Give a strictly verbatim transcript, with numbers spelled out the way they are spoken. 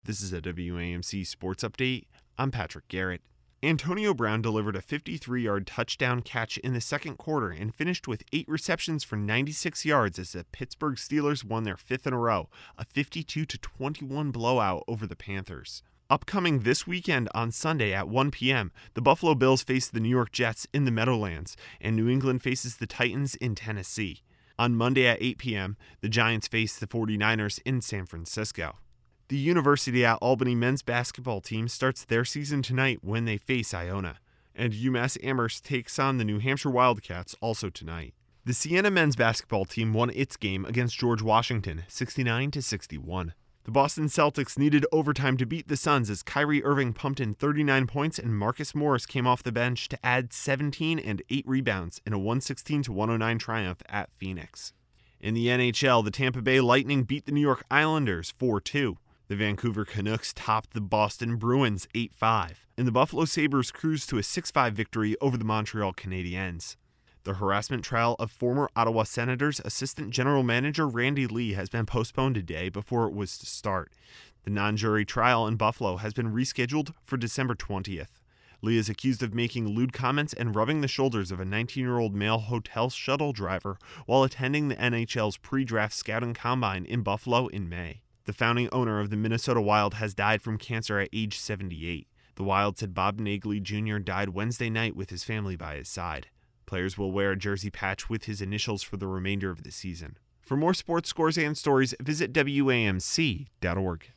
This is a W A M C Sports Update. I'm Patrick Garrett. Antonio Brown delivered a fifty-three-yard touchdown catch in the second quarter and finished with eight receptions for ninety-six yards as the Pittsburgh Steelers won their fifth in a row, a fifty-two to twenty-one blowout over the Panthers. Upcoming this weekend on Sunday at one p.m., the Buffalo Bills face the New York Jets in the Meadowlands, and New England faces the Titans in Tennessee. On Monday at eight p.m., the Giants face the forty-niners in San Francisco. The University at Albany men's basketball team starts their season tonight when they face Iona. And UMass Amherst takes on the New Hampshire Wildcats also tonight. The Siena men's basketball team won its game against George Washington, sixty-nine to sixty-one. The Boston Celtics needed overtime to beat the Suns as Kyrie Irving pumped in thirty-nine points and Marcus Morris came off the bench to add seventeen and eight rebounds in a one sixteen to one oh nine triumph at Phoenix. In the N H L, the Tampa Bay Lightning beat the New York Islanders four two. The Vancouver Canucks topped the Boston Bruins eight five, and the Buffalo Sabres cruised to a six five victory over the Montreal Canadiens. The harassment trial of former Ottawa Senators assistant general manager Randy Lee has been postponed a day before it was to start. The non-jury trial in Buffalo has been rescheduled for December twentieth. Lee is accused of making lewd comments and rubbing the shoulders of a nineteen-year-old male hotel shuttle driver while attending the N H L's pre-draft scouting combine in Buffalo in May. The founding owner of the Minnesota Wild has died from cancer at age seventy-eight. The Wild said Bob Nagley Junior died Wednesday night with his family by his side. Players will wear a jersey patch with his initials for the remainder of the season. For more sports scores and stories, visit W A M C dot org.